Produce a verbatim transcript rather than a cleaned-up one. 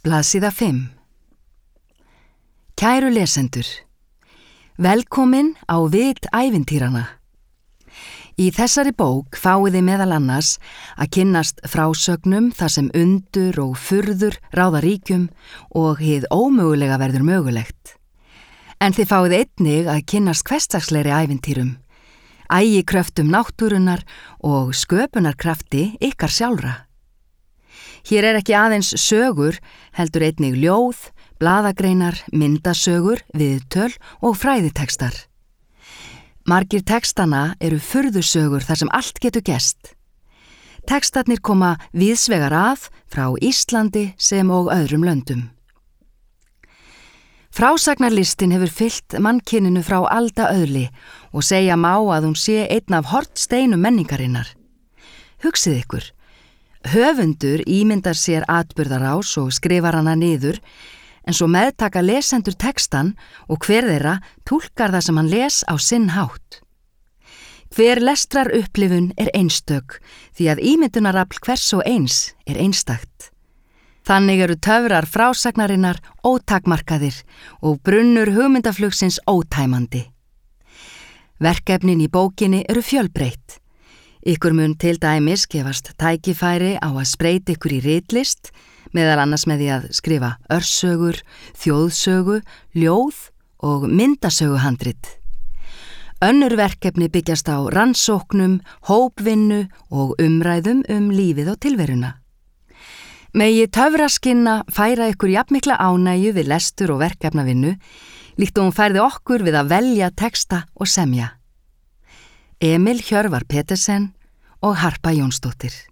Blaðsíða fimm. Kæru lesendur, velkomin á Vit ævintýranna. Í þessari bók fáið þið meðal annars að kynnast frásögnum þar sem undur og furður ráða ríkjum og hið ómögulega verður mögulegt. En þið fáið einnig að kynnast hversdagslegri ævintýrum, ægikröftum náttúrunnar og sköpunarkrafti ykkar sjálfra. Hér er ekki aðeins sögur, heldur einnig ljóð, blaðagreinar, myndasögur, viðtöl og fræðitekstar. Margir tekstana eru furðusögur þar sem allt getur gerst. Tekstarnir koma víðsvegar að frá Íslandi sem og öðrum löndum. Frásagnarlistin hefur fylgt mannkyninu frá aldaöðli og segja má að hún sé einn af hornsteinum menningarinnar. Hugsið ykkur, höfundur ímyndar sér atburðarás og skrifar hana niður, en svo meðtaka lesendur textan og hver þeirra túlkar það sem hann les á sinn hátt. Hver lestrar upplifun er einstök, því að ímyndunarafl hvers og eins er einstakt. Þannig eru töfrar frásagnarinnar ótakmarkaðir og brunnur hugmyndaflugsins ótæmandi. Verkefnin í bókinni eru fjölbreytt. Ykkur mun til dæmis gefast tækifæri á að spreyta ykkur í ritlist, meðal annars með því að skrifa örsögur, þjóðsögu, ljóð og myndasöguhandrit. Önnur verkefni byggjast á rannsóknum, hópvinnu og umræðum um lífið og tilveruna. Megi töfraskinna færa ykkur jafnmikla ánægju við lestur og verkefnavinnu, líkt og hún færði okkur við að velja texta og semja. Emil Hjörvar Petersen og Harpa Jónsdóttir.